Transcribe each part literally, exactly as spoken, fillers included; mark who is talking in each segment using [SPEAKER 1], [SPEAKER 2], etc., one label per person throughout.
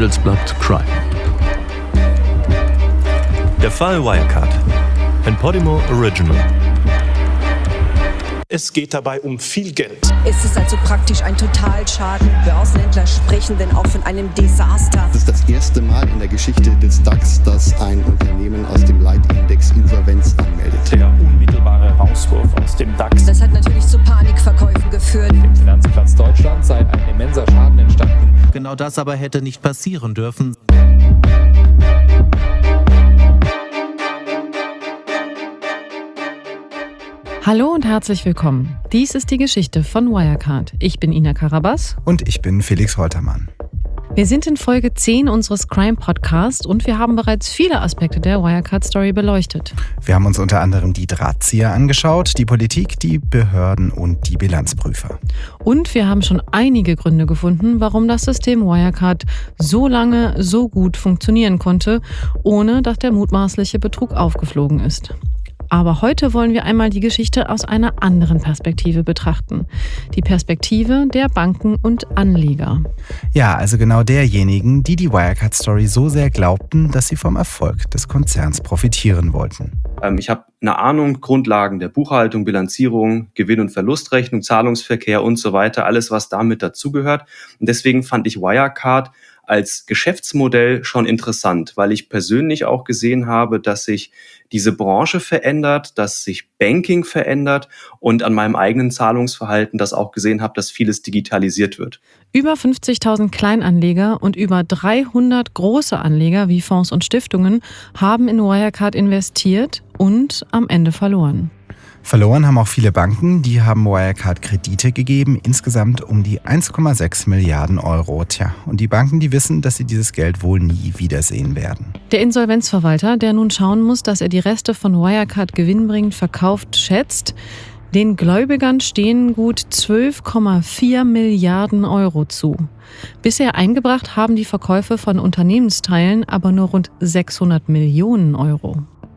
[SPEAKER 1] Handelsblatt Crime.
[SPEAKER 2] Der Fall Wirecard. Ein Podimo Original.
[SPEAKER 3] Es geht dabei um viel Geld.
[SPEAKER 4] Es ist also praktisch ein Totalschaden. Börsenhändler sprechen denn auch von einem Desaster.
[SPEAKER 5] Das ist das erste Mal in der Geschichte des DAX, dass ein Unternehmen aus dem Leitindex Insolvenz anmeldet.
[SPEAKER 3] Der unmittelbare Rauswurf aus dem DAX.
[SPEAKER 4] Das hat natürlich zu Panikverkäufen geführt.
[SPEAKER 6] Im Finanzplatz Deutschland sei ein immenser Schaden entstanden.
[SPEAKER 7] Genau das aber hätte nicht passieren dürfen.
[SPEAKER 8] Hallo und herzlich willkommen. Dies ist die Geschichte von Wirecard. Ich bin Ina Karabas.
[SPEAKER 9] Und ich bin Felix Holtermann.
[SPEAKER 8] Wir sind in Folge zehn unseres Crime-Podcasts und wir haben bereits viele Aspekte der Wirecard-Story beleuchtet.
[SPEAKER 9] Wir haben uns unter anderem die Drahtzieher angeschaut, die Politik, die Behörden und die Bilanzprüfer.
[SPEAKER 8] Und wir haben schon einige Gründe gefunden, warum das System Wirecard so lange so gut funktionieren konnte, ohne dass der mutmaßliche Betrug aufgeflogen ist. Aber heute wollen wir einmal die Geschichte aus einer anderen Perspektive betrachten. Die Perspektive der Banken und Anleger.
[SPEAKER 9] Ja, also genau derjenigen, die die Wirecard-Story so sehr glaubten, dass sie vom Erfolg des Konzerns profitieren wollten.
[SPEAKER 10] Ähm, ich habe eine Ahnung, Grundlagen der Buchhaltung, Bilanzierung, Gewinn- und Verlustrechnung, Zahlungsverkehr und so weiter, alles, was damit dazugehört. Und deswegen fand ich Wirecard als Geschäftsmodell schon interessant, weil ich persönlich auch gesehen habe, dass sich diese Branche verändert, dass sich Banking verändert und an meinem eigenen Zahlungsverhalten das auch gesehen habe, dass vieles digitalisiert wird.
[SPEAKER 8] Über fünfzigtausend Kleinanleger und über dreihundert große Anleger wie Fonds und Stiftungen haben in Wirecard investiert und am Ende verloren.
[SPEAKER 9] Verloren haben auch viele Banken, die haben Wirecard Kredite gegeben, insgesamt um die eins Komma sechs Milliarden Euro. Tja, und die Banken, die wissen, dass sie dieses Geld wohl nie wiedersehen werden.
[SPEAKER 8] Der Insolvenzverwalter, der nun schauen muss, dass er die Reste von Wirecard gewinnbringend verkauft, schätzt, den Gläubigern stehen gut zwölf Komma vier Milliarden Euro zu. Bisher eingebracht haben die Verkäufe von Unternehmensteilen aber nur rund sechshundert Millionen Euro.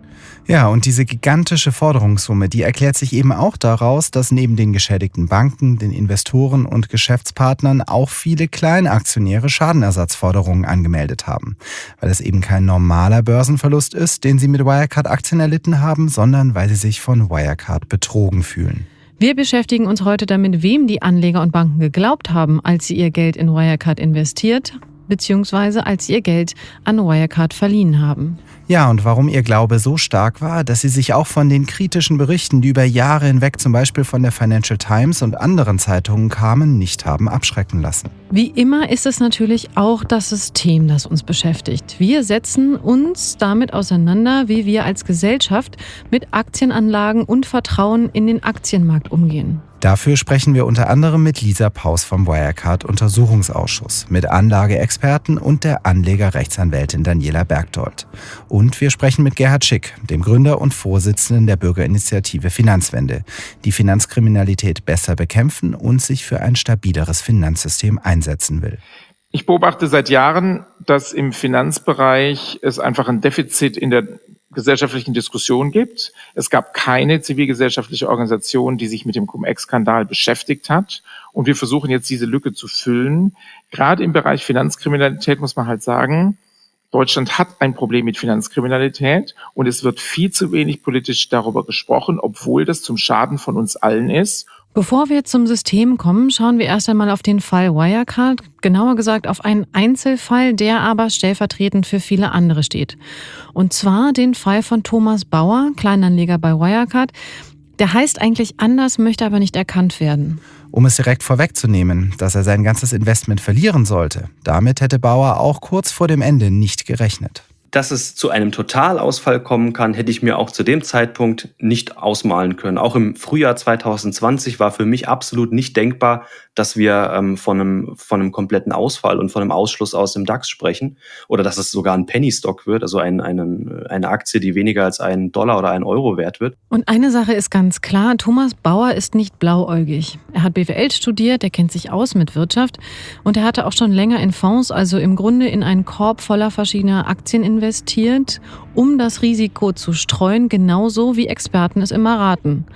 [SPEAKER 9] Ja, und diese gigantische Forderungssumme, die erklärt sich eben auch daraus, dass neben den geschädigten Banken, den Investoren und Geschäftspartnern auch viele Kleinaktionäre Schadenersatzforderungen angemeldet haben. Weil es eben kein normaler Börsenverlust ist, den sie mit Wirecard-Aktien erlitten haben, sondern weil sie sich von Wirecard betrogen fühlen.
[SPEAKER 8] Wir beschäftigen uns heute damit, wem die Anleger und Banken geglaubt haben, als sie ihr Geld in Wirecard investiert, beziehungsweise als sie ihr Geld an Wirecard verliehen haben.
[SPEAKER 9] Ja, und warum ihr Glaube so stark war, dass sie sich auch von den kritischen Berichten, die über Jahre hinweg zum Beispiel von der Financial Times und anderen Zeitungen kamen, nicht haben abschrecken lassen.
[SPEAKER 8] Wie immer ist es natürlich auch das System, das uns beschäftigt. Wir setzen uns damit auseinander, wie wir als Gesellschaft mit Aktienanlagen und Vertrauen in den Aktienmarkt umgehen.
[SPEAKER 9] Dafür sprechen wir unter anderem mit Lisa Paus vom Wirecard-Untersuchungsausschuss, mit Anlageexperten und der Anlegerrechtsanwältin Daniela Bergdold. Und wir sprechen mit Gerhard Schick, dem Gründer und Vorsitzenden der Bürgerinitiative Finanzwende, die Finanzkriminalität besser bekämpfen und sich für ein stabileres Finanzsystem einsetzen will.
[SPEAKER 6] Ich beobachte seit Jahren, dass im Finanzbereich es einfach ein Defizit in der gesellschaftlichen Diskussion gibt. Es gab keine zivilgesellschaftliche Organisation, die sich mit dem Cum-Ex-Skandal beschäftigt hat. Und wir versuchen jetzt diese Lücke zu füllen. Gerade im Bereich Finanzkriminalität muss man halt sagen, Deutschland hat ein Problem mit Finanzkriminalität und es wird viel zu wenig politisch darüber gesprochen, obwohl das zum Schaden von uns allen ist.
[SPEAKER 8] Bevor wir zum System kommen, schauen wir erst einmal auf den Fall Wirecard, genauer gesagt auf einen Einzelfall, der aber stellvertretend für viele andere steht. Und zwar den Fall von Thomas Bauer, Kleinanleger bei Wirecard. Der heißt eigentlich anders, möchte aber nicht erkannt werden.
[SPEAKER 9] Um es direkt vorwegzunehmen, dass er sein ganzes Investment verlieren sollte, damit hätte Bauer auch kurz vor dem Ende nicht gerechnet.
[SPEAKER 10] Dass es zu einem Totalausfall kommen kann, hätte ich mir auch zu dem Zeitpunkt nicht ausmalen können. Auch im Frühjahr zwanzig zwanzig war für mich absolut nicht denkbar, dass wir ähm, von einem, von einem kompletten Ausfall und von einem Ausschluss aus dem DAX sprechen oder dass es sogar ein Penny Stock wird, also ein, einen, eine Aktie, die weniger als einen Dollar oder einen Euro wert wird.
[SPEAKER 8] Und eine Sache ist ganz klar, Thomas Bauer ist nicht blauäugig. Er hat B W L studiert, er kennt sich aus mit Wirtschaft und er hatte auch schon länger in Fonds, also im Grunde in einen Korb voller verschiedener Aktien investiert, um das Risiko zu streuen, genauso wie Experten es immer raten.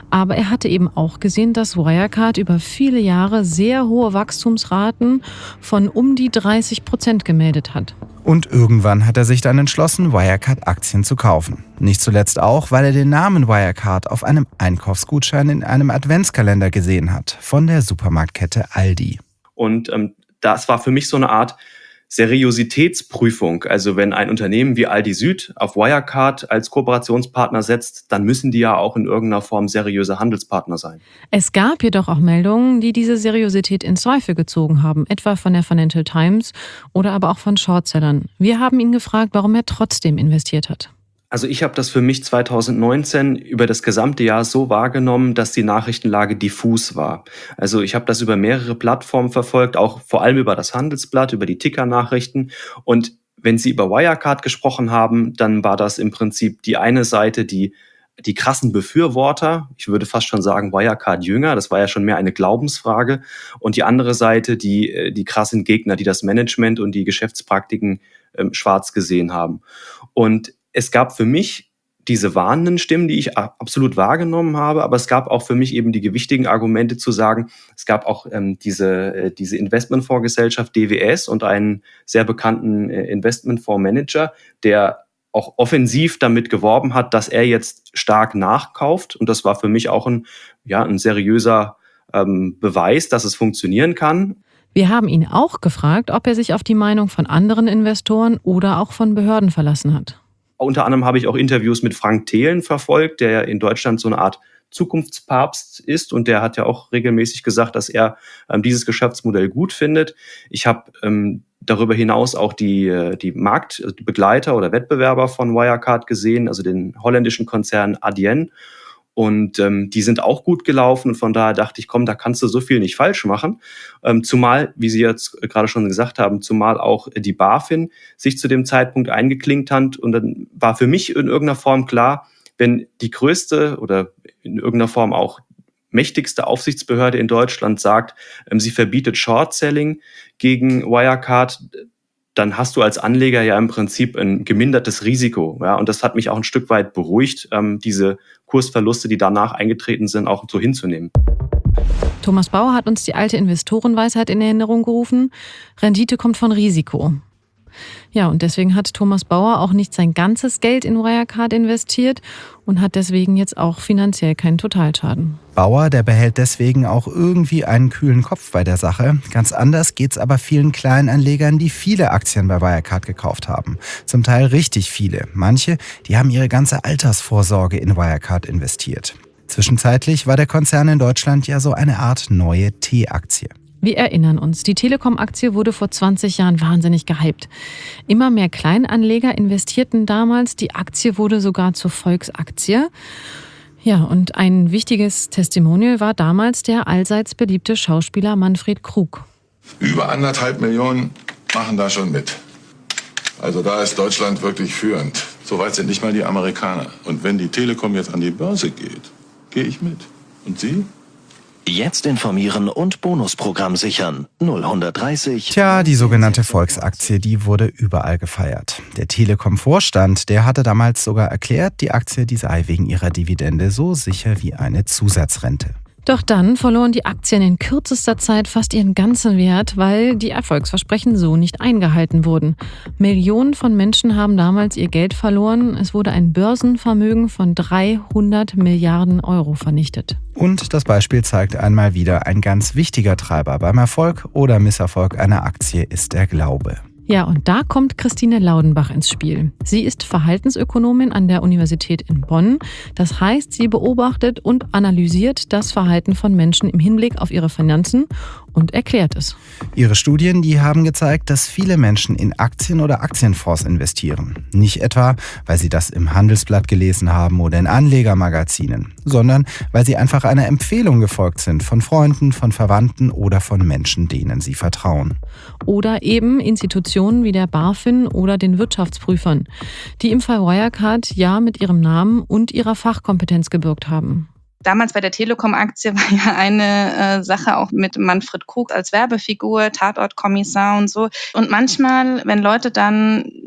[SPEAKER 8] Aber er hatte eben auch gesehen, dass Wirecard über viele Jahre sehr hohe Wachstumsraten von um die dreißig Prozent gemeldet hat.
[SPEAKER 9] Und irgendwann hat er sich dann entschlossen, Wirecard-Aktien zu kaufen. Nicht zuletzt auch, weil er den Namen Wirecard auf einem Einkaufsgutschein in einem Adventskalender gesehen hat, von der Supermarktkette Aldi.
[SPEAKER 10] Und ähm, das war für mich so eine Art Seriositätsprüfung. Also wenn ein Unternehmen wie Aldi Süd auf Wirecard als Kooperationspartner setzt, dann müssen die ja auch in irgendeiner Form seriöse Handelspartner sein.
[SPEAKER 8] Es gab jedoch auch Meldungen, die diese Seriosität in Zweifel gezogen haben, etwa von der Financial Times oder aber auch von Shortsellern. Wir haben ihn gefragt, warum er trotzdem investiert hat.
[SPEAKER 10] Also ich habe das für mich zwanzig neunzehn über das gesamte Jahr so wahrgenommen, dass die Nachrichtenlage diffus war. Also ich habe das über mehrere Plattformen verfolgt, auch vor allem über das Handelsblatt, über die Ticker-Nachrichten. Und wenn Sie über Wirecard gesprochen haben, dann war das im Prinzip die eine Seite, die die krassen Befürworter, ich würde fast schon sagen Wirecard-Jünger, das war ja schon mehr eine Glaubensfrage. Und die andere Seite, die die krassen Gegner, die das Management und die Geschäftspraktiken ähm, schwarz gesehen haben. Und es gab für mich diese warnenden Stimmen, die ich absolut wahrgenommen habe, aber es gab auch für mich eben die gewichtigen Argumente zu sagen, es gab auch ähm, diese, äh, diese Investmentfondsgesellschaft D W S und einen sehr bekannten äh, Investmentfondsmanager, der auch offensiv damit geworben hat, dass er jetzt stark nachkauft. Und das war für mich auch ein, ja, ein seriöser ähm, Beweis, dass es funktionieren kann.
[SPEAKER 8] Wir haben ihn auch gefragt, ob er sich auf die Meinung von anderen Investoren oder auch von Behörden verlassen hat.
[SPEAKER 10] Unter anderem habe ich auch Interviews mit Frank Thelen verfolgt, der ja in Deutschland so eine Art Zukunftspapst ist. Und der hat ja auch regelmäßig gesagt, dass er ähm, dieses Geschäftsmodell gut findet. Ich habe ähm, darüber hinaus auch die, die Marktbegleiter oder Wettbewerber von Wirecard gesehen, also den holländischen Konzern Adyen. Und ähm, die sind auch gut gelaufen. Und von daher dachte ich, komm, da kannst du so viel nicht falsch machen. Ähm, zumal, wie Sie jetzt gerade schon gesagt haben, zumal auch die BaFin sich zu dem Zeitpunkt eingeklinkt hat. Und dann war für mich in irgendeiner Form klar, wenn die größte oder in irgendeiner Form auch mächtigste Aufsichtsbehörde in Deutschland sagt, ähm, sie verbietet Short-Selling gegen Wirecard, dann hast du als Anleger ja im Prinzip ein gemindertes Risiko. Ja, und das hat mich auch ein Stück weit beruhigt, ähm, diese Kursverluste, die danach eingetreten sind, auch so hinzunehmen.
[SPEAKER 8] Thomas Bauer hat uns die alte Investorenweisheit in Erinnerung gerufen. Rendite kommt von Risiko. Ja, und deswegen hat Thomas Bauer auch nicht sein ganzes Geld in Wirecard investiert und hat deswegen jetzt auch finanziell keinen Totalschaden.
[SPEAKER 9] Bauer, der behält deswegen auch irgendwie einen kühlen Kopf bei der Sache. Ganz anders geht's aber vielen Kleinanlegern, die viele Aktien bei Wirecard gekauft haben. Zum Teil richtig viele. Manche, die haben ihre ganze Altersvorsorge in Wirecard investiert. Zwischenzeitlich war der Konzern in Deutschland ja so eine Art neue T-Aktie.
[SPEAKER 8] Wir erinnern uns, die Telekom-Aktie wurde vor zwanzig Jahren wahnsinnig gehypt. Immer mehr Kleinanleger investierten damals, die Aktie wurde sogar zur Volksaktie. Ja, und ein wichtiges Testimonial war damals der allseits beliebte Schauspieler Manfred Krug.
[SPEAKER 1] Über anderthalb Millionen machen da schon mit. Also da ist Deutschland wirklich führend. So weit sind nicht mal die Amerikaner. Und wenn die Telekom jetzt an die Börse geht, gehe ich mit. Und Sie?
[SPEAKER 11] Jetzt informieren und Bonusprogramm sichern. null dreißig.
[SPEAKER 9] Tja, die sogenannte Volksaktie, die wurde überall gefeiert. Der Telekom-Vorstand, der hatte damals sogar erklärt, die Aktie, die sei wegen ihrer Dividende so sicher wie eine Zusatzrente.
[SPEAKER 8] Doch dann verloren die Aktien in kürzester Zeit fast ihren ganzen Wert, weil die Erfolgsversprechen so nicht eingehalten wurden. Millionen von Menschen haben damals ihr Geld verloren. Es wurde ein Börsenvermögen von dreihundert Milliarden Euro vernichtet.
[SPEAKER 9] Und das Beispiel zeigt einmal wieder, ein ganz wichtiger Treiber beim Erfolg oder Misserfolg einer Aktie ist der Glaube.
[SPEAKER 8] Ja, und da kommt Christine Laudenbach ins Spiel. Sie ist Verhaltensökonomin an der Universität in Bonn. Das heißt, sie beobachtet und analysiert das Verhalten von Menschen im Hinblick auf ihre Finanzen und erklärt es.
[SPEAKER 9] Ihre Studien, die haben gezeigt, dass viele Menschen in Aktien oder Aktienfonds investieren. Nicht etwa, weil sie das im Handelsblatt gelesen haben oder in Anlegermagazinen, sondern weil sie einfach einer Empfehlung gefolgt sind von Freunden, von Verwandten oder von Menschen, denen sie vertrauen.
[SPEAKER 8] Oder eben Institutionen wie der BaFin oder den Wirtschaftsprüfern, die im Fall Wirecard ja mit ihrem Namen und ihrer Fachkompetenz gebürgt haben.
[SPEAKER 12] Damals bei der Telekom-Aktie war ja eine äh, Sache auch mit Manfred Krug als Werbefigur, Tatortkommissar und so. Und manchmal, wenn Leute dann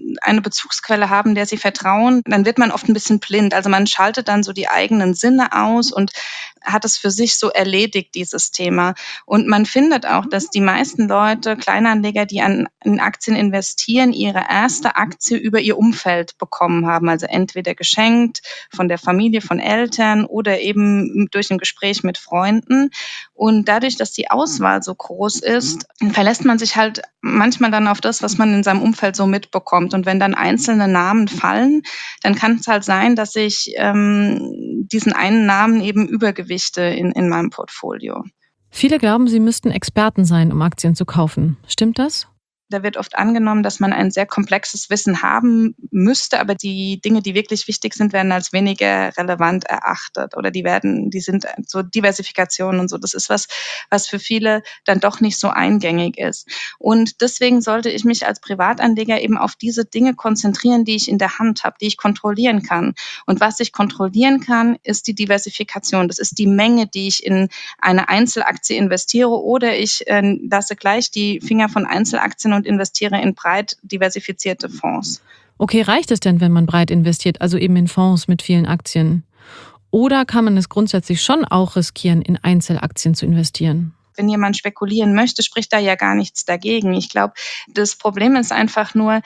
[SPEAKER 12] eine Bezugsquelle haben, der sie vertrauen, dann wird man oft ein bisschen blind. Also man schaltet dann so die eigenen Sinne aus und hat es für sich so erledigt, dieses Thema. Und man findet auch, dass die meisten Leute, Kleinanleger, die an, in Aktien investieren, ihre erste Aktie über ihr Umfeld bekommen haben. Also entweder geschenkt von der Familie, von Eltern oder eben durch ein Gespräch mit Freunden. Und dadurch, dass die Auswahl so groß ist, verlässt man sich halt manchmal dann auf das, was man in seinem Umfeld so mitbekommt. Und wenn dann einzelne Namen fallen, dann kann es halt sein, dass ich ähm, diesen einen Namen eben übergewichte in, in meinem Portfolio.
[SPEAKER 8] Viele glauben, sie müssten Experten sein, um Aktien zu kaufen. Stimmt das?
[SPEAKER 12] Da wird oft angenommen, dass man ein sehr komplexes Wissen haben müsste, aber die Dinge, die wirklich wichtig sind, werden als weniger relevant erachtet oder die werden, die sind so Diversifikation und so. Das ist was, was für viele dann doch nicht so eingängig ist. Und deswegen sollte ich mich als Privatanleger eben auf diese Dinge konzentrieren, die ich in der Hand habe, die ich kontrollieren kann. Und was ich kontrollieren kann, ist die Diversifikation. Das ist die Menge, die ich in eine Einzelaktie investiere oder ich äh, lasse gleich die Finger von Einzelaktien und investiere in breit diversifizierte Fonds.
[SPEAKER 8] Okay, reicht es denn, wenn man breit investiert, also eben in Fonds mit vielen Aktien? Oder kann man es grundsätzlich schon auch riskieren, in Einzelaktien zu investieren?
[SPEAKER 12] Wenn jemand spekulieren möchte, spricht da ja gar nichts dagegen. Ich glaube, das Problem ist einfach nur,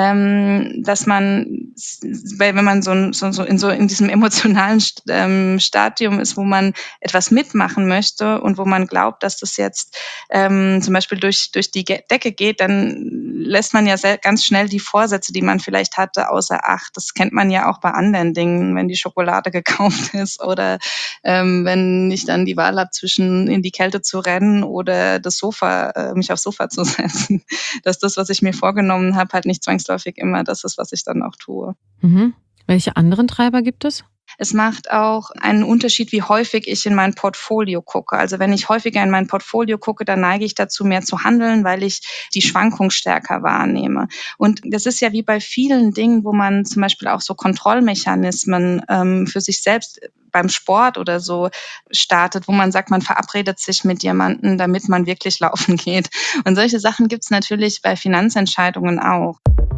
[SPEAKER 12] ähm, dass man, weil wenn man so, so, so, in, so in diesem emotionalen ähm, Stadium ist, wo man etwas mitmachen möchte und wo man glaubt, dass das jetzt ähm, zum Beispiel durch, durch die Decke geht, dann lässt man ja sehr, ganz schnell die Vorsätze, die man vielleicht hatte, außer Acht. Das kennt man ja auch bei anderen Dingen, wenn die Schokolade gekauft ist oder ähm, wenn ich dann die Wahl habe, zwischen in die Kälte zu rennen oder das Sofa, äh, mich aufs Sofa zu setzen. Dass das, was ich mir vorgenommen habe, halt nicht zwangsläufig immer das ist, was ich dann auch tue.
[SPEAKER 8] Mhm. Welche anderen Treiber gibt es?
[SPEAKER 12] Es macht auch einen Unterschied, wie häufig ich in mein Portfolio gucke. Also wenn ich häufiger in mein Portfolio gucke, dann neige ich dazu, mehr zu handeln, weil ich die Schwankung stärker wahrnehme. Und das ist ja wie bei vielen Dingen, wo man zum Beispiel auch so Kontrollmechanismen ähm, für sich selbst beim Sport oder so startet, wo man sagt, man verabredet sich mit jemandem, damit man wirklich laufen geht. Und solche Sachen gibt es natürlich bei Finanzentscheidungen auch.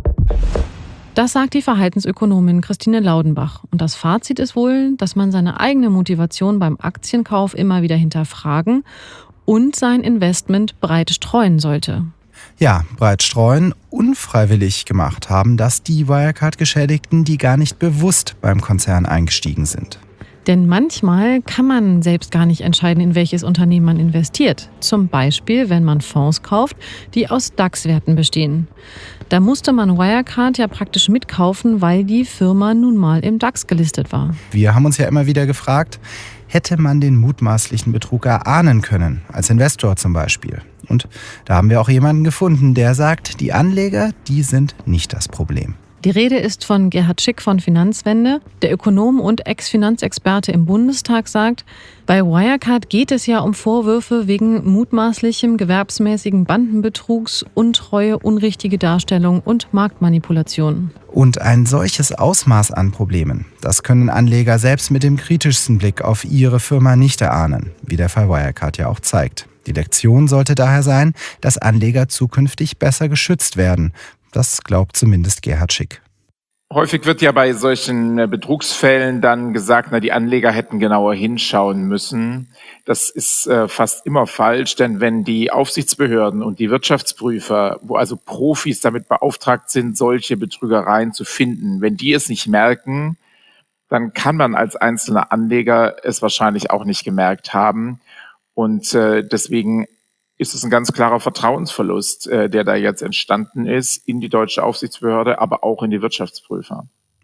[SPEAKER 8] Das sagt die Verhaltensökonomin Christine Laudenbach. Und das Fazit ist wohl, dass man seine eigene Motivation beim Aktienkauf immer wieder hinterfragen und sein Investment breit streuen sollte.
[SPEAKER 9] Ja, breit streuen, unfreiwillig gemacht haben das die Wirecard-Geschädigten, die gar nicht bewusst beim Konzern eingestiegen sind.
[SPEAKER 8] Denn manchmal kann man selbst gar nicht entscheiden, in welches Unternehmen man investiert. Zum Beispiel, wenn man Fonds kauft, die aus DAX-Werten bestehen. Da musste man Wirecard ja praktisch mitkaufen, weil die Firma nun mal im DAX gelistet war.
[SPEAKER 9] Wir haben uns ja immer wieder gefragt, hätte man den mutmaßlichen Betrug erahnen können, als Investor zum Beispiel. Und da haben wir auch jemanden gefunden, der sagt, die Anleger, die sind nicht das Problem.
[SPEAKER 8] Die Rede ist von Gerhard Schick von Finanzwende. Der Ökonom und Ex-Finanzexperte im Bundestag sagt, bei Wirecard geht es ja um Vorwürfe wegen mutmaßlichem gewerbsmäßigen Bandenbetrugs, Untreue, unrichtige Darstellung und Marktmanipulation.
[SPEAKER 9] Und ein solches Ausmaß an Problemen, das können Anleger selbst mit dem kritischsten Blick auf ihre Firma nicht erahnen, wie der Fall Wirecard ja auch zeigt. Die Lektion sollte daher sein, dass Anleger zukünftig besser geschützt werden. Das glaubt zumindest Gerhard Schick.
[SPEAKER 6] Häufig wird ja bei solchen Betrugsfällen dann gesagt, na, die Anleger hätten genauer hinschauen müssen. Das ist äh, fast immer falsch, denn wenn die Aufsichtsbehörden und die Wirtschaftsprüfer, wo also Profis damit beauftragt sind, solche Betrügereien zu finden, wenn die es nicht merken, dann kann man als einzelner Anleger es wahrscheinlich auch nicht gemerkt haben. Und äh, deswegen ist es ein ganz klarer Vertrauensverlust, äh, der da jetzt entstanden ist in die deutsche Aufsichtsbehörde, aber auch in die Wirtschaftsprüfer.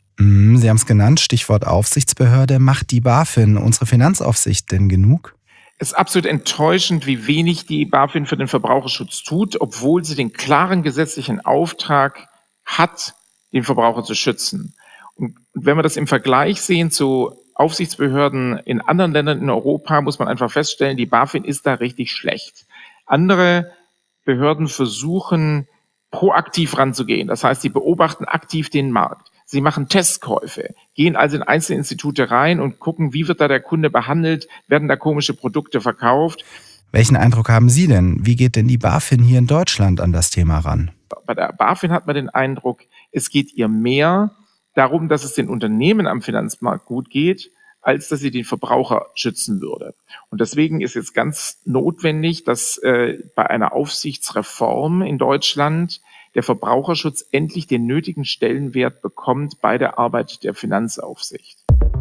[SPEAKER 9] Sie haben es genannt, Stichwort Aufsichtsbehörde. Macht die BaFin, unsere Finanzaufsicht, denn genug?
[SPEAKER 6] Es ist absolut enttäuschend, wie wenig die BaFin für den Verbraucherschutz tut, obwohl sie den klaren gesetzlichen Auftrag hat, den Verbraucher zu schützen. Und wenn wir das im Vergleich sehen zu Aufsichtsbehörden in anderen Ländern in Europa, muss man einfach feststellen, die BaFin ist da richtig schlecht. Andere Behörden versuchen, proaktiv ranzugehen. Das heißt, sie beobachten aktiv den Markt. Sie machen Testkäufe, gehen also in einzelne Institute rein und gucken, wie wird da der Kunde behandelt, werden da komische Produkte verkauft.
[SPEAKER 9] Welchen Eindruck haben Sie denn? Wie geht denn die BaFin hier in Deutschland an das Thema ran?
[SPEAKER 6] Bei der BaFin hat man den Eindruck, Es geht ihr mehr darum, dass es den Unternehmen am Finanzmarkt gut geht, als dass sie den Verbraucher schützen würde. Und deswegen ist jetzt ganz notwendig, dass äh, bei einer Aufsichtsreform in Deutschland der Verbraucherschutz endlich den nötigen Stellenwert bekommt bei der Arbeit der Finanzaufsicht.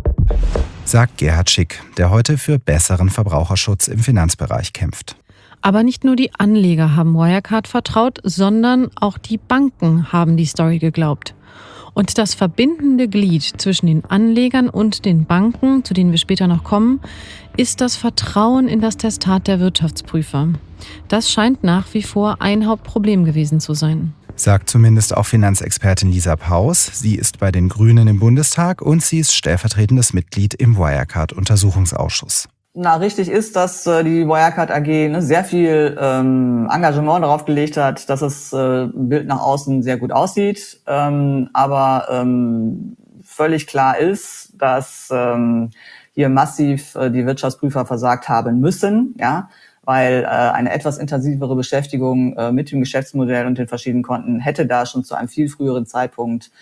[SPEAKER 9] Sagt Gerhard Schick, der heute für besseren Verbraucherschutz im Finanzbereich kämpft.
[SPEAKER 8] Aber nicht nur die Anleger haben Wirecard vertraut, sondern auch die Banken haben die Story geglaubt. Und das verbindende Glied zwischen den Anlegern und den Banken, zu denen wir später noch kommen, ist das Vertrauen in das Testat der Wirtschaftsprüfer. Das scheint nach wie vor ein Hauptproblem gewesen zu sein.
[SPEAKER 9] Sagt zumindest auch Finanzexpertin Lisa Paus. Sie ist bei den Grünen im Bundestag und sie ist stellvertretendes Mitglied im Wirecard-Untersuchungsausschuss.
[SPEAKER 13] Na, richtig ist, dass äh, die Wirecard A G ne, sehr viel ähm, Engagement darauf gelegt hat, dass das äh, Bild nach außen sehr gut aussieht. Ähm, aber ähm, völlig klar ist, dass ähm, hier massiv äh, die Wirtschaftsprüfer versagt haben müssen, ja, weil äh, eine etwas intensivere Beschäftigung äh, mit dem Geschäftsmodell und den verschiedenen Konten hätte da schon zu einem viel früheren Zeitpunkt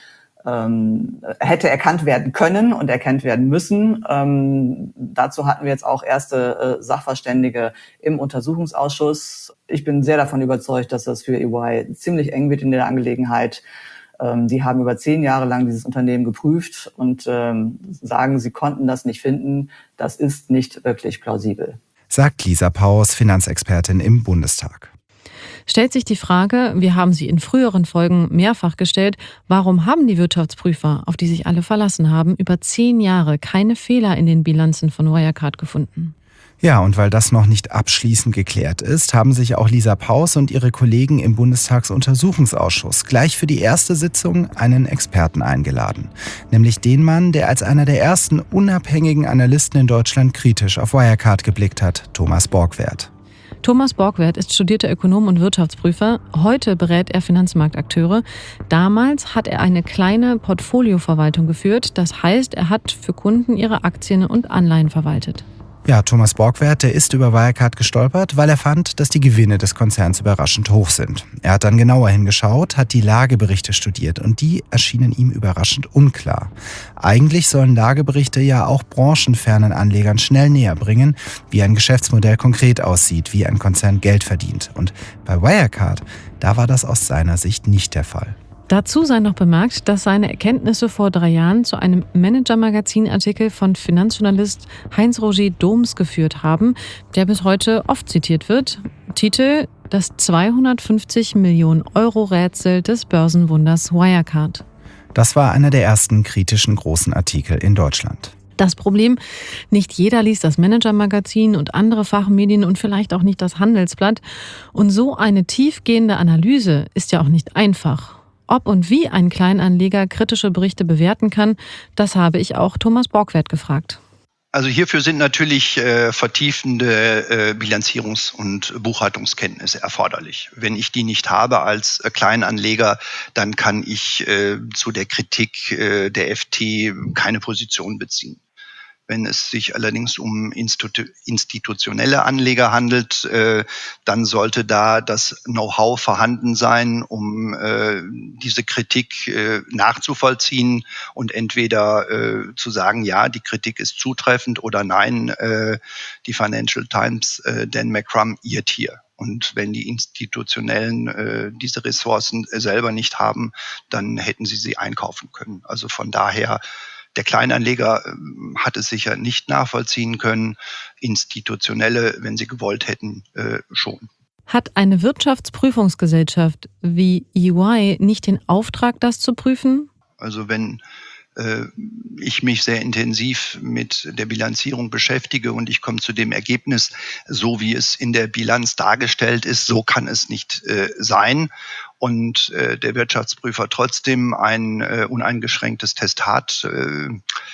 [SPEAKER 13] Ähm, hätte erkannt werden können und erkannt werden müssen. Ähm, dazu hatten wir jetzt auch erste äh, Sachverständige im Untersuchungsausschuss. Ich bin sehr davon überzeugt, dass das für E Y ziemlich eng wird in der Angelegenheit. Ähm, die haben über zehn Jahre lang dieses Unternehmen geprüft und ähm, sagen, sie konnten das nicht finden. Das ist nicht wirklich plausibel.
[SPEAKER 9] Sagt Lisa Paus, Finanzexpertin im Bundestag.
[SPEAKER 8] Stellt sich die Frage, wir haben sie in früheren Folgen mehrfach gestellt, warum haben die Wirtschaftsprüfer, auf die sich alle verlassen haben, über zehn Jahre keine Fehler in den Bilanzen von Wirecard gefunden?
[SPEAKER 9] Ja, und weil das noch nicht abschließend geklärt ist, haben sich auch Lisa Paus und ihre Kollegen im Bundestagsuntersuchungsausschuss gleich für die erste Sitzung einen Experten eingeladen. Nämlich den Mann, der als einer der ersten unabhängigen Analysten in Deutschland kritisch auf Wirecard geblickt hat, Thomas Borgwerth.
[SPEAKER 8] Thomas Borgwerth ist studierter Ökonom und Wirtschaftsprüfer. Heute berät er Finanzmarktakteure. Damals hat er eine kleine Portfolioverwaltung geführt. Das heißt, er hat für Kunden ihre Aktien und Anleihen verwaltet.
[SPEAKER 9] Ja, Thomas Borgwerth, der ist über Wirecard gestolpert, weil er fand, dass die Gewinne des Konzerns überraschend hoch sind. Er hat dann genauer hingeschaut, hat die Lageberichte studiert und die erschienen ihm überraschend unklar. Eigentlich sollen Lageberichte ja auch branchenfernen Anlegern schnell näher bringen, wie ein Geschäftsmodell konkret aussieht, wie ein Konzern Geld verdient. Und bei Wirecard, da war das aus seiner Sicht nicht der Fall.
[SPEAKER 8] Dazu sei noch bemerkt, dass seine Erkenntnisse vor drei Jahren zu einem Manager-Magazin-Artikel von Finanzjournalist Heinz-Roger Doms geführt haben, der bis heute oft zitiert wird. Titel: Das zweihundertfünfzig Millionen Euro Rätsel des Börsenwunders Wirecard.
[SPEAKER 9] Das war einer der ersten kritischen großen Artikel in Deutschland.
[SPEAKER 8] Das Problem, nicht jeder liest das Manager-Magazin und andere Fachmedien und vielleicht auch nicht das Handelsblatt. Und so eine tiefgehende Analyse ist ja auch nicht einfach. Ob und wie ein Kleinanleger kritische Berichte bewerten kann, das habe ich auch Thomas Borgwerth gefragt.
[SPEAKER 14] Also hierfür sind natürlich äh, vertiefende äh, Bilanzierungs- und Buchhaltungskenntnisse erforderlich. Wenn ich die nicht habe als äh, Kleinanleger, dann kann ich äh, zu der Kritik äh, der F T keine Position beziehen. Wenn es sich allerdings um institu- institutionelle Anleger handelt, äh, dann sollte da das Know-how vorhanden sein, um äh, diese Kritik äh, nachzuvollziehen und entweder äh, zu sagen, ja, die Kritik ist zutreffend oder nein, äh, die Financial Times, äh, Dan McCrum irrt hier. Und wenn die Institutionellen äh, diese Ressourcen selber nicht haben, dann hätten sie sie einkaufen können. Also von daher, der Kleinanleger äh, hat es sicher nicht nachvollziehen können, Institutionelle, wenn sie gewollt hätten, äh, schon.
[SPEAKER 8] Hat eine Wirtschaftsprüfungsgesellschaft wie E Y nicht den Auftrag, das zu prüfen?
[SPEAKER 14] Also wenn äh, ich mich sehr intensiv mit der Bilanzierung beschäftige und ich komme zu dem Ergebnis, so wie es in der Bilanz dargestellt ist, so kann es nicht äh, sein. Und äh, der Wirtschaftsprüfer trotzdem ein äh, uneingeschränktes Testat äh,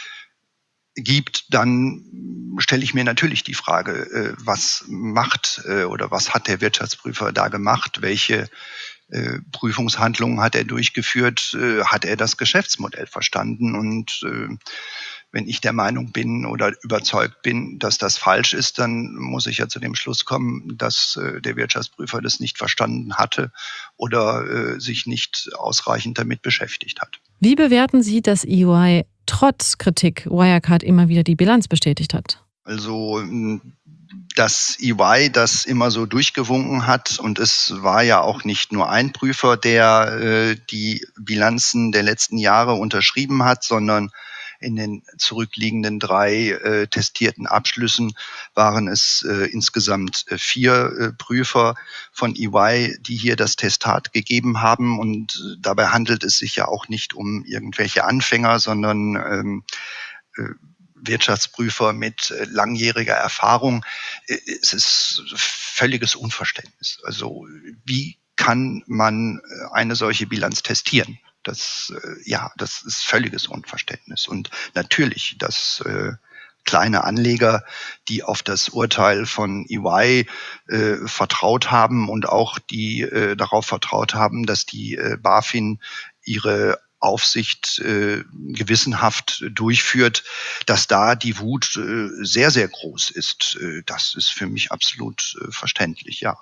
[SPEAKER 14] gibt, dann stelle ich mir natürlich die Frage, äh, was macht äh, oder was hat der Wirtschaftsprüfer da gemacht? Welche äh, Prüfungshandlungen hat er durchgeführt? Äh, hat er das Geschäftsmodell verstanden? Und äh, wenn ich der Meinung bin oder überzeugt bin, dass das falsch ist, dann muss ich ja zu dem Schluss kommen, dass äh, der Wirtschaftsprüfer das nicht verstanden hatte oder äh, sich nicht ausreichend damit beschäftigt hat.
[SPEAKER 8] Wie bewerten Sie, dass E Y trotz Kritik Wirecard immer wieder die Bilanz bestätigt hat?
[SPEAKER 14] Also dass E Y das immer so durchgewunken hat und es war ja auch nicht nur ein Prüfer, der äh, die Bilanzen der letzten Jahre unterschrieben hat, sondern in den zurückliegenden drei äh, testierten Abschlüssen waren es äh, insgesamt äh, vier äh, Prüfer von E Y, die hier das Testat gegeben haben. Und äh, dabei handelt es sich ja auch nicht um irgendwelche Anfänger, sondern ähm, äh, Wirtschaftsprüfer mit äh, langjähriger Erfahrung. Äh, es ist völliges Unverständnis. Also wie kann man äh, eine solche Bilanz testieren? Das, äh, ja, das ist völliges Unverständnis. Und natürlich, dass äh, kleine Anleger, die auf das Urteil von E Y äh, vertraut haben und auch die äh, darauf vertraut haben, dass die äh, BaFin ihre Aufsicht äh, gewissenhaft durchführt, dass da die Wut äh, sehr, sehr groß ist. Äh, das ist für mich absolut äh, verständlich, ja.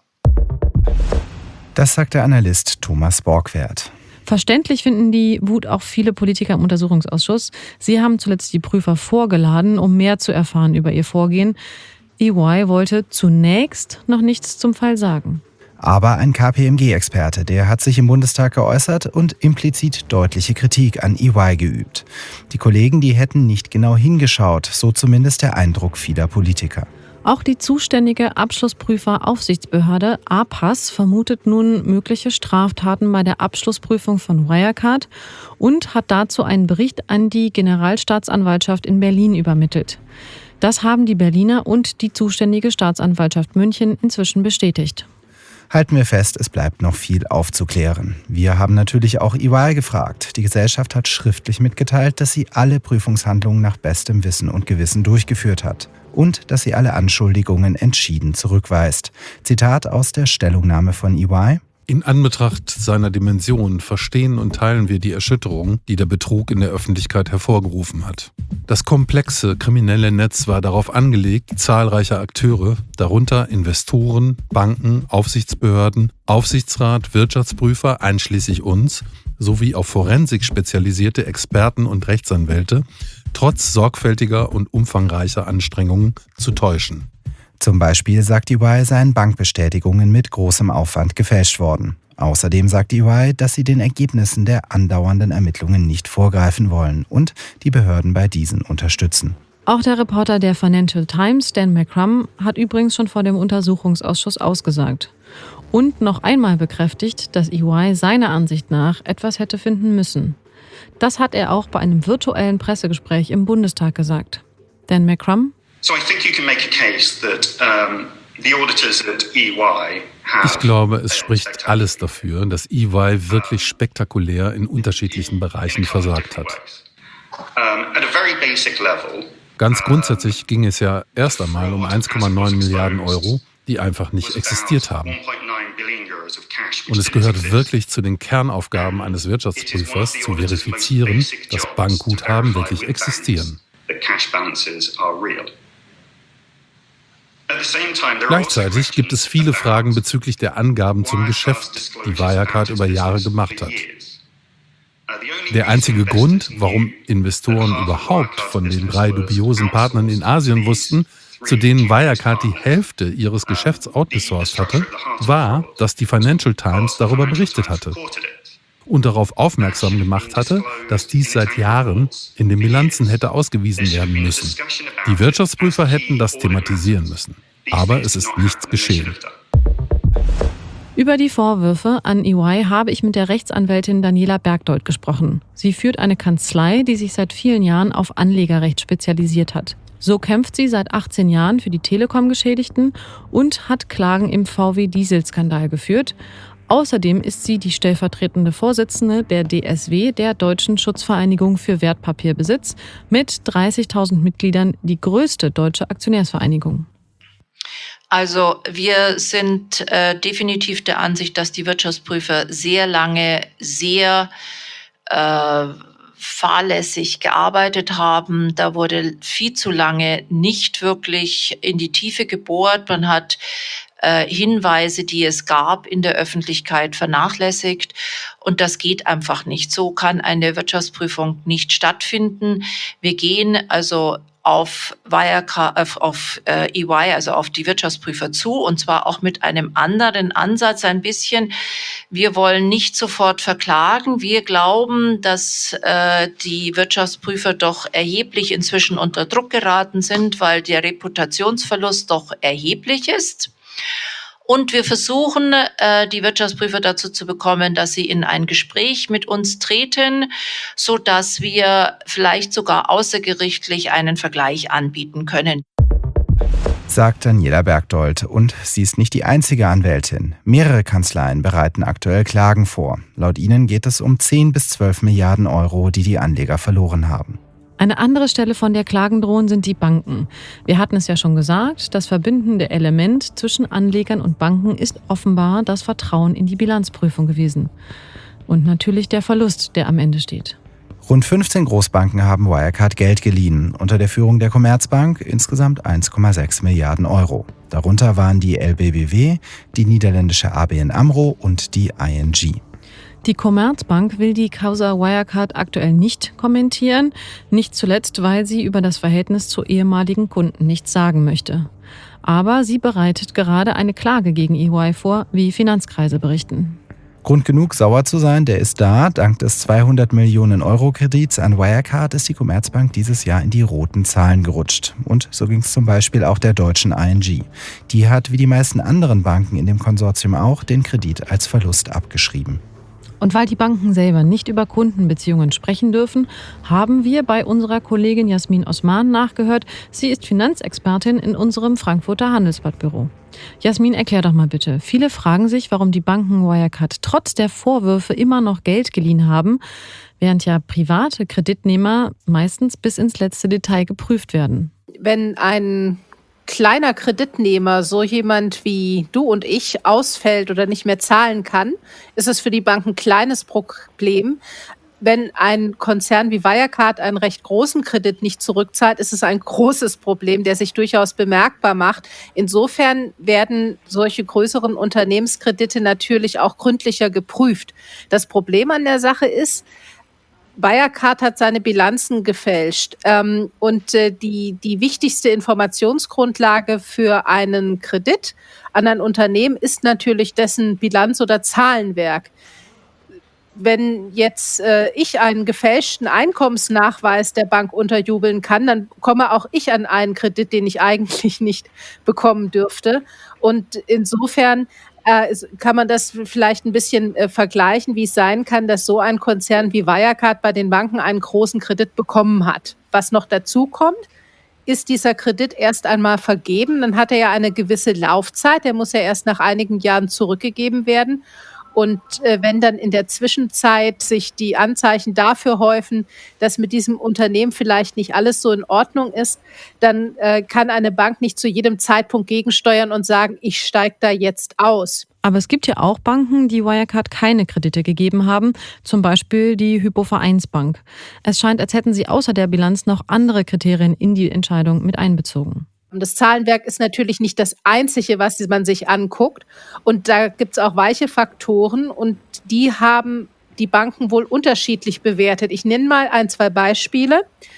[SPEAKER 9] Das sagt der Analyst Thomas Borgwert.
[SPEAKER 8] Verständlich finden die Wut auch viele Politiker im Untersuchungsausschuss. Sie haben zuletzt die Prüfer vorgeladen, um mehr zu erfahren über ihr Vorgehen. E Y wollte zunächst noch nichts zum Fall sagen.
[SPEAKER 9] Aber ein K P M G-Experte, der hat sich im Bundestag geäußert und implizit deutliche Kritik an E Y geübt. Die Kollegen, die hätten nicht genau hingeschaut, so zumindest der Eindruck vieler Politiker.
[SPEAKER 8] Auch die zuständige Abschlussprüfer-Aufsichtsbehörde A P A S vermutet nun mögliche Straftaten bei der Abschlussprüfung von Wirecard und hat dazu einen Bericht an die Generalstaatsanwaltschaft in Berlin übermittelt. Das haben die Berliner und die zuständige Staatsanwaltschaft München inzwischen bestätigt.
[SPEAKER 9] Halten wir fest, es bleibt noch viel aufzuklären. Wir haben natürlich auch E Y gefragt. Die Gesellschaft hat schriftlich mitgeteilt, dass sie alle Prüfungshandlungen nach bestem Wissen und Gewissen durchgeführt hat und dass sie alle Anschuldigungen entschieden zurückweist. Zitat aus der Stellungnahme von E Y.
[SPEAKER 15] In Anbetracht seiner Dimension verstehen und teilen wir die Erschütterung, die der Betrug in der Öffentlichkeit hervorgerufen hat. Das komplexe kriminelle Netz war darauf angelegt, zahlreiche Akteure, darunter Investoren, Banken, Aufsichtsbehörden, Aufsichtsrat, Wirtschaftsprüfer, einschließlich uns, sowie auf Forensik spezialisierte Experten und Rechtsanwälte, trotz sorgfältiger und umfangreicher Anstrengungen zu täuschen.
[SPEAKER 9] Zum Beispiel, sagt E Y, seien Bankbestätigungen mit großem Aufwand gefälscht worden. Außerdem sagt E Y, dass sie den Ergebnissen der andauernden Ermittlungen nicht vorgreifen wollen und die Behörden bei diesen unterstützen.
[SPEAKER 8] Auch der Reporter der Financial Times, Dan McCrum, hat übrigens schon vor dem Untersuchungsausschuss ausgesagt. Und noch einmal bekräftigt, dass E Y seiner Ansicht nach etwas hätte finden müssen. Das hat er auch bei einem virtuellen Pressegespräch im Bundestag gesagt. Dan McCrum:
[SPEAKER 16] So I think you can make a case that um, the auditors at E Y have.
[SPEAKER 15] Ich glaube, es spricht alles dafür, dass E Y wirklich spektakulär in unterschiedlichen Bereichen versagt hat.
[SPEAKER 16] Um, at a very basic level.
[SPEAKER 15] Ganz grundsätzlich ging es ja erst einmal um eins Komma neun Milliarden Euro, die einfach nicht existiert haben. Und es gehört wirklich zu den Kernaufgaben eines Wirtschaftsprüfers, zu verifizieren, dass Bankguthaben wirklich existieren. Gleichzeitig gibt es viele Fragen bezüglich der Angaben zum Geschäft, die Wirecard über Jahre gemacht hat. Der einzige Grund, warum Investoren überhaupt von den drei dubiosen Partnern in Asien wussten, zu denen Wirecard die Hälfte ihres Geschäfts outgesourced hatte, war, dass die Financial Times darüber berichtet hatte und darauf aufmerksam gemacht hatte, dass dies seit Jahren in den Bilanzen hätte ausgewiesen werden müssen. Die Wirtschaftsprüfer hätten das thematisieren müssen, aber es ist nichts geschehen.
[SPEAKER 8] Über die Vorwürfe an E Y habe ich mit der Rechtsanwältin Daniela Bergdold gesprochen. Sie führt eine Kanzlei, die sich seit vielen Jahren auf Anlegerrecht spezialisiert hat. So kämpft sie seit achtzehn Jahren für die Telekom-Geschädigten und hat Klagen im V W-Dieselskandal geführt. Außerdem ist sie die stellvertretende Vorsitzende der D S W, der Deutschen Schutzvereinigung für Wertpapierbesitz, mit dreißigtausend Mitgliedern die größte deutsche Aktionärsvereinigung.
[SPEAKER 17] Also wir sind äh, definitiv der Ansicht, dass die Wirtschaftsprüfer sehr lange, sehr äh, fahrlässig gearbeitet haben. Da wurde viel zu lange nicht wirklich in die Tiefe gebohrt. Man hat äh, Hinweise, die es gab, in der Öffentlichkeit vernachlässigt. Und das geht einfach nicht. So kann eine Wirtschaftsprüfung nicht stattfinden. Wir gehen also auf Wirecard, auf, auf äh, E Y, also auf die Wirtschaftsprüfer zu, und zwar auch mit einem anderen Ansatz ein bisschen. Wir wollen nicht sofort verklagen. Wir glauben, dass äh, die Wirtschaftsprüfer doch erheblich inzwischen unter Druck geraten sind, weil der Reputationsverlust doch erheblich ist. Und wir versuchen, äh, die Wirtschaftsprüfer dazu zu bekommen, dass sie in ein Gespräch mit uns treten, so dass wir vielleicht sogar außergerichtlich einen Vergleich anbieten können.
[SPEAKER 9] Sagt Daniela Bergdold. Und sie ist nicht die einzige Anwältin. Mehrere Kanzleien bereiten aktuell Klagen vor. Laut ihnen geht es um zehn bis zwölf Milliarden Euro, die die Anleger verloren haben.
[SPEAKER 8] Eine andere Stelle, von der Klagen drohen, sind die Banken. Wir hatten es ja schon gesagt, das verbindende Element zwischen Anlegern und Banken ist offenbar das Vertrauen in die Bilanzprüfung gewesen. Und natürlich der Verlust, der am Ende steht.
[SPEAKER 9] Rund fünfzehn Großbanken haben Wirecard Geld geliehen, unter der Führung der Commerzbank insgesamt eins Komma sechs Milliarden Euro. Darunter waren die L B B W, die niederländische A B N AMRO und die I N G.
[SPEAKER 8] Die Commerzbank will die Causa Wirecard aktuell nicht kommentieren, nicht zuletzt, weil sie über das Verhältnis zu ehemaligen Kunden nichts sagen möchte. Aber sie bereitet gerade eine Klage gegen E Y vor, wie Finanzkreise berichten.
[SPEAKER 9] Grund genug, sauer zu sein, der ist da. Dank des zweihundert Millionen Euro Kredits an Wirecard ist die Commerzbank dieses Jahr in die roten Zahlen gerutscht. Und so ging es zum Beispiel auch der deutschen I N G. Die hat, wie die meisten anderen Banken in dem Konsortium auch, den Kredit als Verlust abgeschrieben.
[SPEAKER 8] Und weil die Banken selber nicht über Kundenbeziehungen sprechen dürfen, haben wir bei unserer Kollegin Jasmin Osman nachgehört. Sie ist Finanzexpertin in unserem Frankfurter Handelsblattbüro. Jasmin, erklär doch mal bitte. Viele fragen sich, warum die Banken Wirecard trotz der Vorwürfe immer noch Geld geliehen haben, während ja private Kreditnehmer meistens bis ins letzte Detail geprüft werden.
[SPEAKER 18] Wenn ein kleiner Kreditnehmer, so jemand wie du und ich, ausfällt oder nicht mehr zahlen kann, ist es für die Bank ein kleines Problem. Wenn ein Konzern wie Wirecard einen recht großen Kredit nicht zurückzahlt, ist es ein großes Problem, der sich durchaus bemerkbar macht. Insofern werden solche größeren Unternehmenskredite natürlich auch gründlicher geprüft. Das Problem an der Sache ist, Wirecard hat seine Bilanzen gefälscht ähm, und äh, die, die wichtigste Informationsgrundlage für einen Kredit an ein Unternehmen ist natürlich dessen Bilanz- oder Zahlenwerk. Wenn jetzt äh, ich einen gefälschten Einkommensnachweis der Bank unterjubeln kann, dann komme auch ich an einen Kredit, den ich eigentlich nicht bekommen dürfte. Und insofern äh, kann man das vielleicht ein bisschen äh, vergleichen, wie es sein kann, dass so ein Konzern wie Wirecard bei den Banken einen großen Kredit bekommen hat. Was noch dazu kommt, ist dieser Kredit erst einmal vergeben, dann hat er ja eine gewisse Laufzeit, der muss ja erst nach einigen Jahren zurückgegeben werden. Und äh, wenn dann in der Zwischenzeit sich die Anzeichen dafür häufen, dass mit diesem Unternehmen vielleicht nicht alles so in Ordnung ist, dann äh, kann eine Bank nicht zu jedem Zeitpunkt gegensteuern und sagen, ich steige da jetzt aus.
[SPEAKER 8] Aber es gibt ja auch Banken, die Wirecard keine Kredite gegeben haben, zum Beispiel die Hypo-Vereinsbank. Es scheint, als hätten sie außer der Bilanz noch andere Kriterien in die Entscheidung mit einbezogen.
[SPEAKER 18] Das Zahlenwerk ist natürlich nicht das Einzige, was man sich anguckt. Und da gibt es auch weiche Faktoren und die haben die Banken wohl unterschiedlich bewertet. Ich nenne mal ein, zwei Beispiele.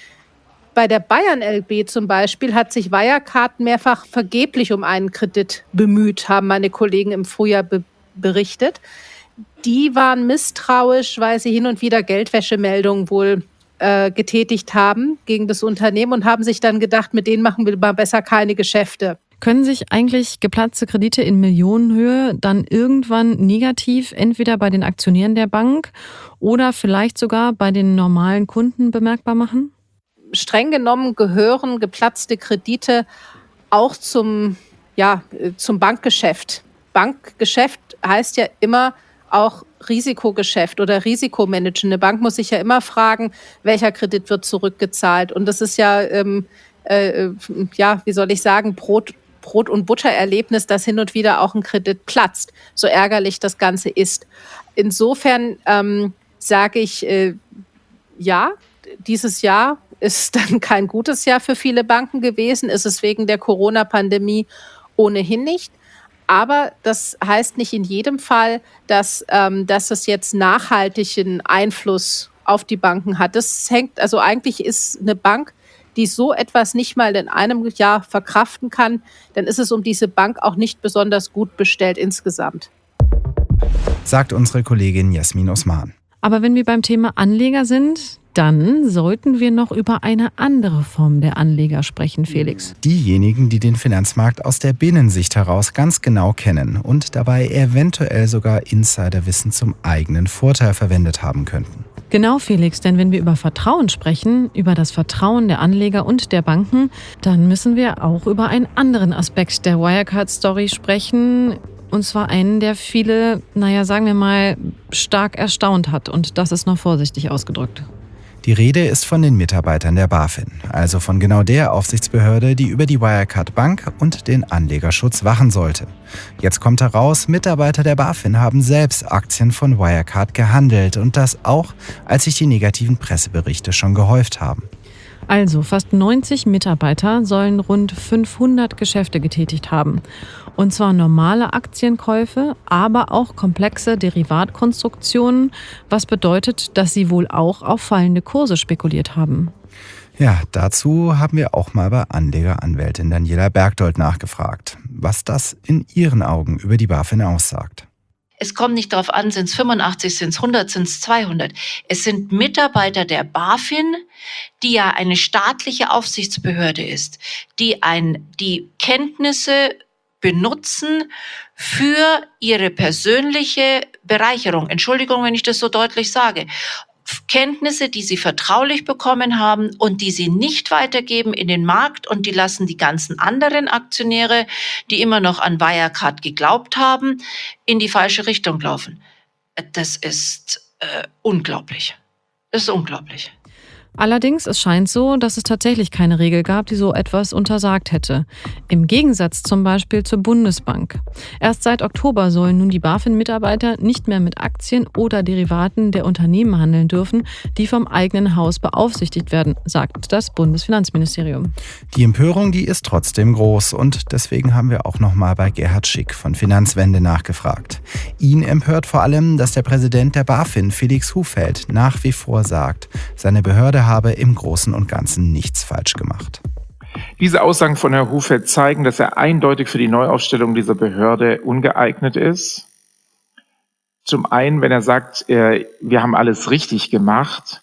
[SPEAKER 18] Bei der Bayern L B zum Beispiel hat sich Wirecard mehrfach vergeblich um einen Kredit bemüht, haben meine Kollegen im Frühjahr be- berichtet. Die waren misstrauisch, weil sie hin und wieder Geldwäschemeldungen wohl äh, getätigt haben gegen das Unternehmen und haben sich dann gedacht, mit denen machen wir mal besser keine Geschäfte.
[SPEAKER 8] Können sich eigentlich geplatzte Kredite in Millionenhöhe dann irgendwann negativ entweder bei den Aktionären der Bank oder vielleicht sogar bei den normalen Kunden bemerkbar machen?
[SPEAKER 18] Streng genommen gehören geplatzte Kredite auch zum, ja, zum Bankgeschäft. Bankgeschäft heißt ja immer auch Risikogeschäft oder Risikomanagement. Eine Bank muss sich ja immer fragen, welcher Kredit wird zurückgezahlt. Und das ist ja, ähm, äh, ja, wie soll ich sagen, Brot, Brot- und Buttererlebnis, dass hin und wieder auch ein Kredit platzt, so ärgerlich das Ganze ist. Insofern ähm, sage ich, äh, ja, dieses Jahr ist dann kein gutes Jahr für viele Banken gewesen, ist es wegen der Corona-Pandemie ohnehin nicht. Aber das heißt nicht in jedem Fall, dass, ähm, dass es jetzt nachhaltigen Einfluss auf die Banken hat. Das hängt, also eigentlich ist eine Bank, die so etwas nicht mal in einem Jahr verkraften kann, dann ist es um diese Bank auch nicht besonders gut bestellt insgesamt.
[SPEAKER 9] Sagt unsere Kollegin Jasmin Osman.
[SPEAKER 8] Aber wenn wir beim Thema Anleger sind, dann sollten wir noch über eine andere Form der Anleger sprechen, Felix.
[SPEAKER 9] Diejenigen, die den Finanzmarkt aus der Binnensicht heraus ganz genau kennen und dabei eventuell sogar Insiderwissen zum eigenen Vorteil verwendet haben könnten.
[SPEAKER 8] Genau, Felix, denn wenn wir über Vertrauen sprechen, über das Vertrauen der Anleger und der Banken, dann müssen wir auch über einen anderen Aspekt der Wirecard-Story sprechen. Und zwar einen, der viele, naja, sagen wir mal, stark erstaunt hat. Und das ist noch vorsichtig ausgedrückt.
[SPEAKER 9] Die Rede ist von den Mitarbeitern der BaFin, also von genau der Aufsichtsbehörde, die über die Wirecard Bank und den Anlegerschutz wachen sollte. Jetzt kommt heraus, Mitarbeiter der BaFin haben selbst Aktien von Wirecard gehandelt und das auch, als sich die negativen Presseberichte schon gehäuft haben.
[SPEAKER 8] Also, fast neunzig Mitarbeiter sollen rund fünfhundert Geschäfte getätigt haben. Und zwar normale Aktienkäufe, aber auch komplexe Derivatkonstruktionen, was bedeutet, dass sie wohl auch auf fallende Kurse spekuliert haben.
[SPEAKER 9] Ja, dazu haben wir auch mal bei Anlegeranwältin Daniela Bergdold nachgefragt, was das in ihren Augen über die BaFin aussagt.
[SPEAKER 17] Es kommt nicht darauf an, sind es fünfundachtzig, sind es hundert, sind es zweihundert. Es sind Mitarbeiter der BaFin, die ja eine staatliche Aufsichtsbehörde ist, die ein, die Kenntnisse benutzen für ihre persönliche Bereicherung. Entschuldigung, wenn ich das so deutlich sage. Kenntnisse, die sie vertraulich bekommen haben und die sie nicht weitergeben in den Markt und die lassen die ganzen anderen Aktionäre, die immer noch an Wirecard geglaubt haben, in die falsche Richtung laufen. Das ist äh, unglaublich. Das ist unglaublich.
[SPEAKER 8] Allerdings, es scheint so, dass es tatsächlich keine Regel gab, die so etwas untersagt hätte. Im Gegensatz zum Beispiel zur Bundesbank. Erst seit Oktober sollen nun die BaFin-Mitarbeiter nicht mehr mit Aktien oder Derivaten der Unternehmen handeln dürfen, die vom eigenen Haus beaufsichtigt werden, sagt das Bundesfinanzministerium.
[SPEAKER 9] Die Empörung, die ist trotzdem groß und deswegen haben wir auch nochmal bei Gerhard Schick von Finanzwende nachgefragt. Ihn empört vor allem, dass der Präsident der BaFin, Felix Hufeld, nach wie vor sagt, seine Behörde habe im Großen und Ganzen nichts falsch gemacht.
[SPEAKER 6] Diese Aussagen von Herrn Hufeld zeigen, dass er eindeutig für die Neuaufstellung dieser Behörde ungeeignet ist. Zum einen, wenn er sagt, äh, wir haben alles richtig gemacht,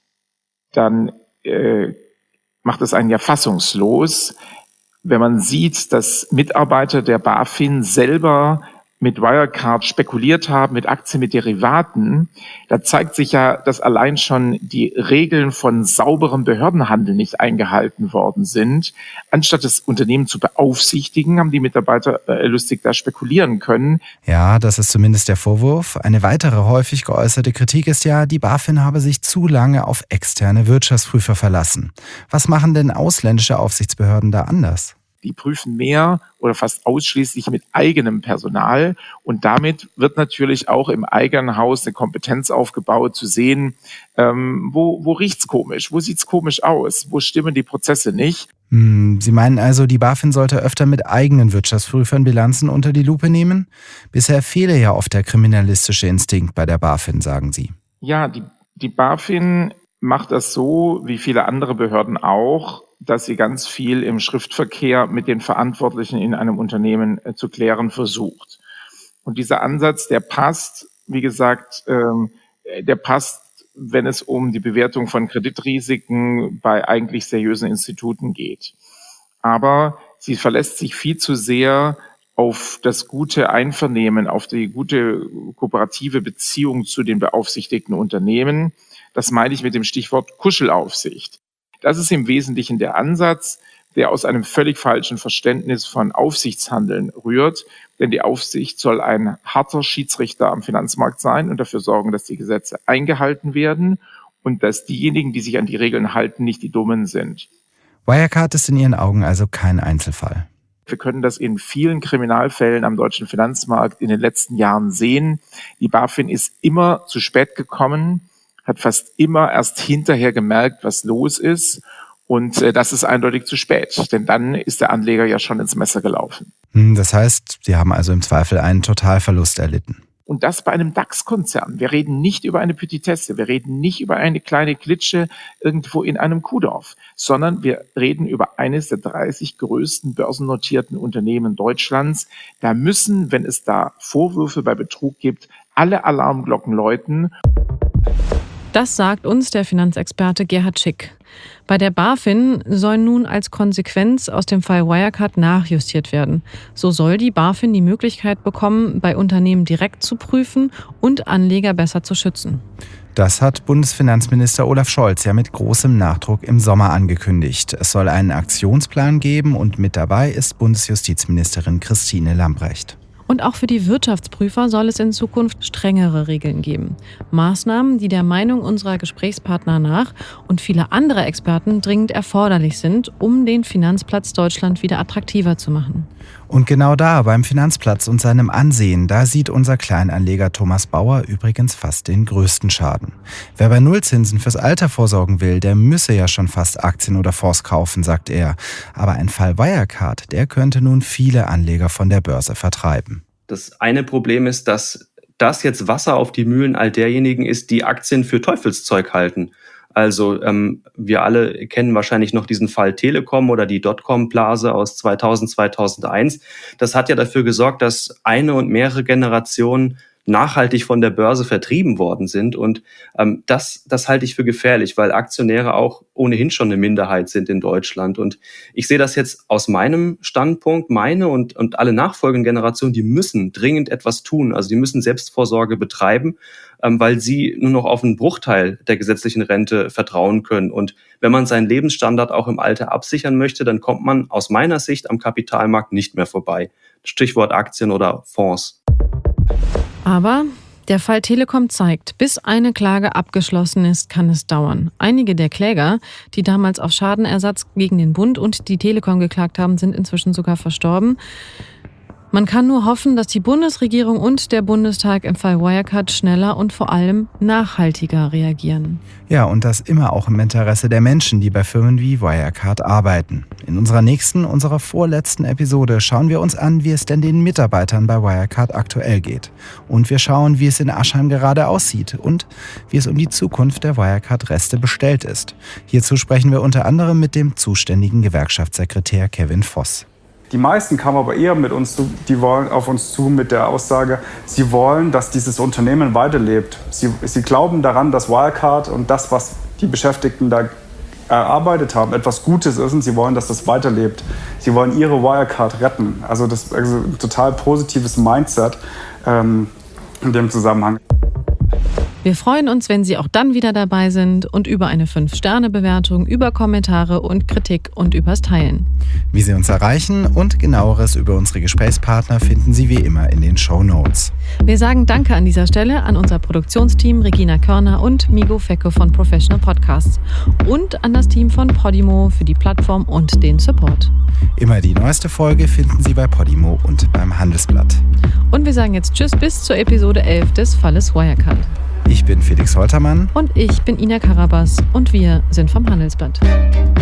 [SPEAKER 6] dann äh, macht es einen ja fassungslos, wenn man sieht, dass Mitarbeiter der BaFin selber mit Wirecard spekuliert haben, mit Aktien, mit Derivaten, da zeigt sich ja, dass allein schon die Regeln von sauberem Behördenhandel nicht eingehalten worden sind. Anstatt das Unternehmen zu beaufsichtigen, haben die Mitarbeiter äh, lustig da spekulieren können.
[SPEAKER 9] Ja, das ist zumindest der Vorwurf. Eine weitere häufig geäußerte Kritik ist ja, die BaFin habe sich zu lange auf externe Wirtschaftsprüfer verlassen. Was machen denn ausländische Aufsichtsbehörden da anders?
[SPEAKER 6] Die prüfen mehr oder fast ausschließlich mit eigenem Personal. Und damit wird natürlich auch im eigenen Haus eine Kompetenz aufgebaut, zu sehen, ähm, wo, wo riecht's komisch, wo sieht's komisch aus, wo stimmen die Prozesse nicht.
[SPEAKER 9] Hm, Sie meinen also, die BaFin sollte öfter mit eigenen Wirtschaftsprüfern Bilanzen unter die Lupe nehmen? Bisher fehle ja oft der kriminalistische Instinkt bei der BaFin, sagen Sie.
[SPEAKER 6] Ja, die, die BaFin macht das so, wie viele andere Behörden auch, dass sie ganz viel im Schriftverkehr mit den Verantwortlichen in einem Unternehmen äh, zu klären versucht. Und dieser Ansatz, der passt, wie gesagt, ähm, der passt, wenn es um die Bewertung von Kreditrisiken bei eigentlich seriösen Instituten geht. Aber sie verlässt sich viel zu sehr auf das gute Einvernehmen, auf die gute kooperative Beziehung zu den beaufsichtigten Unternehmen. Das meine ich mit dem Stichwort Kuschelaufsicht. Das ist im Wesentlichen der Ansatz, der aus einem völlig falschen Verständnis von Aufsichtshandeln rührt. Denn die Aufsicht soll ein harter Schiedsrichter am Finanzmarkt sein und dafür sorgen, dass die Gesetze eingehalten werden und dass diejenigen, die sich an die Regeln halten, nicht die Dummen sind.
[SPEAKER 9] Wirecard ist in Ihren Augen also kein Einzelfall.
[SPEAKER 6] Wir können das in vielen Kriminalfällen am deutschen Finanzmarkt in den letzten Jahren sehen. Die BaFin ist immer zu spät gekommen. hat fast immer erst hinterher gemerkt, was los ist. Und äh, das ist eindeutig zu spät, denn dann ist der Anleger ja schon ins Messer gelaufen.
[SPEAKER 9] Das heißt, Sie haben also im Zweifel einen Totalverlust erlitten.
[SPEAKER 6] Und das bei einem DAX-Konzern. Wir reden nicht über eine Petitesse, wir reden nicht über eine kleine Klitsche irgendwo in einem Kuhdorf, sondern wir reden über eines der dreißig größten börsennotierten Unternehmen Deutschlands. Da müssen, wenn es da Vorwürfe bei Betrug gibt, alle Alarmglocken läuten.
[SPEAKER 8] Das sagt uns der Finanzexperte Gerhard Schick. Bei der BaFin soll nun als Konsequenz aus dem Fall Wirecard nachjustiert werden. So soll die BaFin die Möglichkeit bekommen, bei Unternehmen direkt zu prüfen und Anleger besser zu schützen.
[SPEAKER 9] Das hat Bundesfinanzminister Olaf Scholz ja mit großem Nachdruck im Sommer angekündigt. Es soll einen Aktionsplan geben und mit dabei ist Bundesjustizministerin Christine Lambrecht.
[SPEAKER 8] Und auch für die Wirtschaftsprüfer soll es in Zukunft strengere Regeln geben. Maßnahmen, die der Meinung unserer Gesprächspartner nach und vieler anderer Experten dringend erforderlich sind, um den Finanzplatz Deutschland wieder attraktiver zu machen.
[SPEAKER 9] Und genau da, beim Finanzplatz und seinem Ansehen, da sieht unser Kleinanleger Thomas Bauer übrigens fast den größten Schaden. Wer bei Nullzinsen fürs Alter vorsorgen will, der müsse ja schon fast Aktien oder Fonds kaufen, sagt er. Aber ein Fall Wirecard, der könnte nun viele Anleger von der Börse vertreiben.
[SPEAKER 10] Das eine Problem ist, dass das jetzt Wasser auf die Mühlen all derjenigen ist, die Aktien für Teufelszeug halten. Also ähm, wir alle kennen wahrscheinlich noch diesen Fall Telekom oder die Dotcom-Blase aus zweitausend, zweitausendeins. Das hat ja dafür gesorgt, dass eine und mehrere Generationen nachhaltig von der Börse vertrieben worden sind. Und ähm, das, das halte ich für gefährlich, weil Aktionäre auch ohnehin schon eine Minderheit sind in Deutschland. Und ich sehe das jetzt aus meinem Standpunkt. Meine und, und alle nachfolgenden Generationen, die müssen dringend etwas tun. Also die müssen Selbstvorsorge betreiben, ähm, weil sie nur noch auf einen Bruchteil der gesetzlichen Rente vertrauen können. Und wenn man seinen Lebensstandard auch im Alter absichern möchte, dann kommt man aus meiner Sicht am Kapitalmarkt nicht mehr vorbei. Stichwort Aktien oder Fonds.
[SPEAKER 8] Aber der Fall Telekom zeigt, bis eine Klage abgeschlossen ist, kann es dauern. Einige der Kläger, die damals auf Schadenersatz gegen den Bund und die Telekom geklagt haben, sind inzwischen sogar verstorben. Man kann nur hoffen, dass die Bundesregierung und der Bundestag im Fall Wirecard schneller und vor allem nachhaltiger reagieren.
[SPEAKER 9] Ja, und das immer auch im Interesse der Menschen, die bei Firmen wie Wirecard arbeiten. In unserer nächsten, unserer vorletzten Episode schauen wir uns an, wie es denn den Mitarbeitern bei Wirecard aktuell geht. Und wir schauen, wie es in Aschheim gerade aussieht und wie es um die Zukunft der Wirecard-Reste bestellt ist. Hierzu sprechen wir unter anderem mit dem zuständigen Gewerkschaftssekretär Kevin Voss.
[SPEAKER 19] Die meisten kamen aber eher mit uns zu, die wollen auf uns zu mit der Aussage, sie wollen, dass dieses Unternehmen weiterlebt. Sie, sie glauben daran, dass Wirecard und das, was die Beschäftigten da erarbeitet haben, etwas Gutes ist und sie wollen, dass das weiterlebt. Sie wollen ihre Wirecard retten. Also das ist also ein total positives Mindset ähm, in dem Zusammenhang.
[SPEAKER 8] Wir freuen uns, wenn Sie auch dann wieder dabei sind und über eine fünf Sterne Bewertung, über Kommentare und Kritik und übers Teilen.
[SPEAKER 9] Wie Sie uns erreichen und Genaueres über unsere Gesprächspartner finden Sie wie immer in den Shownotes.
[SPEAKER 8] Wir sagen Danke an dieser Stelle an unser Produktionsteam Regina Körner und Migo Fecke von Professional Podcasts und an das Team von Podimo für die Plattform und den Support.
[SPEAKER 9] Immer die neueste Folge finden Sie bei Podimo und beim Handelsblatt.
[SPEAKER 8] Und wir sagen jetzt Tschüss bis zur Episode elf des Falles Wirecard.
[SPEAKER 9] Ich bin Felix Holtermann.
[SPEAKER 8] Und ich bin Ina Karabas und wir sind vom Handelsblatt.